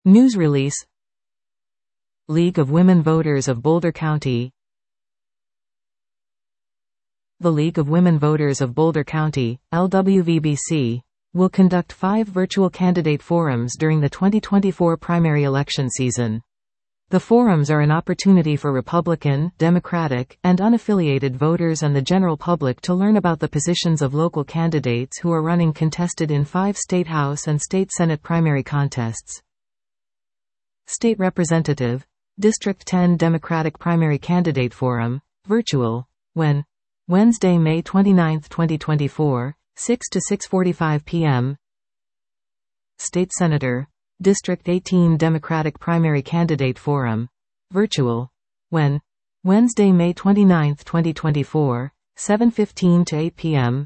News release. League of Women Voters of Boulder County. The League of Women Voters of Boulder County, LWVBC, will conduct 5 virtual candidate forums during the 2024 primary election season. The forums are an opportunity for Republican, Democratic, and unaffiliated voters and the general public to learn about the positions of local candidates who are running contested in 5 state House and state Senate primary contests. State Representative, District 10 Democratic Primary Candidate Forum, virtual, when? Wednesday, May 29, 2024, 6 to 6:45 p.m. State Senator, District 18 Democratic Primary Candidate Forum, virtual, when? Wednesday, May 29, 2024, 7:15 to 8 p.m.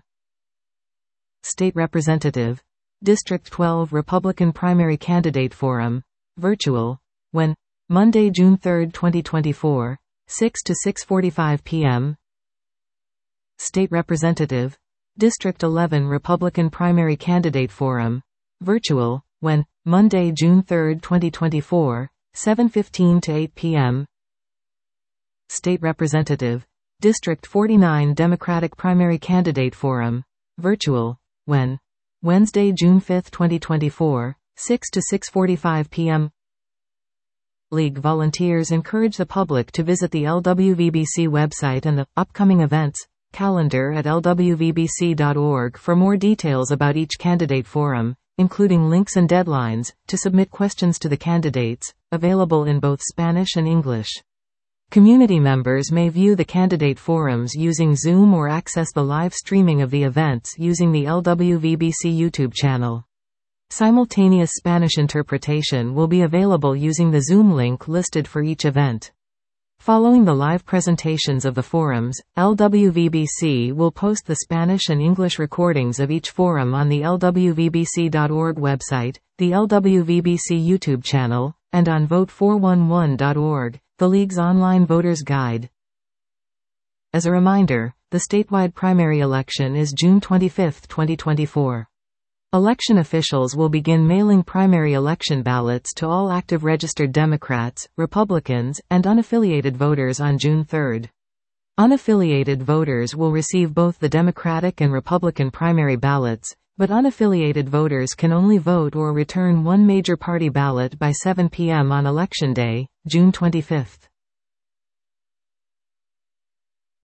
State Representative, District 12 Republican Primary Candidate Forum, virtual, when? Monday, June 3, 2024, 6 to 6:45 p.m. State Representative, District 11 Republican Primary Candidate Forum, virtual, when? Monday, June 3, 2024, 7:15 to 8 p.m. State Representative, District 49 Democratic Primary Candidate Forum, virtual, when? Wednesday, June 5, 2024, 6 to 6:45 p.m. League volunteers encourage the public to visit the LWVBC website and the upcoming events calendar at lwvbc.org for more details about each candidate forum, including links and deadlines to submit questions to the candidates, available in both Spanish and English. Community members may view the candidate forums using Zoom or access the live streaming of the events using the LWVBC YouTube channel. Simultaneous Spanish interpretation will be available using the Zoom link listed for each event. Following the live presentations of the forums, LWVBC will post the Spanish and English recordings of each forum on the lwvbc.org website, the LWVBC YouTube channel, and on vote411.org, the League's online voters guide. As a reminder, the statewide primary election is June 25, 2024. Election officials will begin mailing primary election ballots to all active registered Democrats, Republicans, and unaffiliated voters on June 3. Unaffiliated voters will receive both the Democratic and Republican primary ballots, but unaffiliated voters can only vote or return one major party ballot by 7 p.m. on Election Day, June 25.